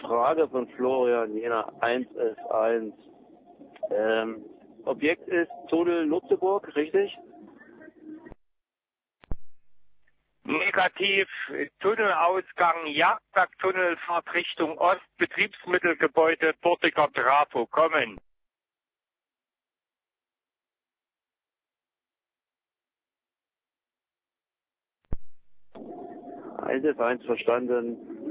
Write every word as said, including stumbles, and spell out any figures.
Frage von Florian, Jena eins S eins. Ähm, Objekt ist Tunnel Lutzeburg, richtig? Negativ, Tunnelausgang, Jagdbergtunnel, Fahrt Richtung Ost, Betriebsmittelgebäude, dortiger Trafo, kommen. eins S eins verstanden.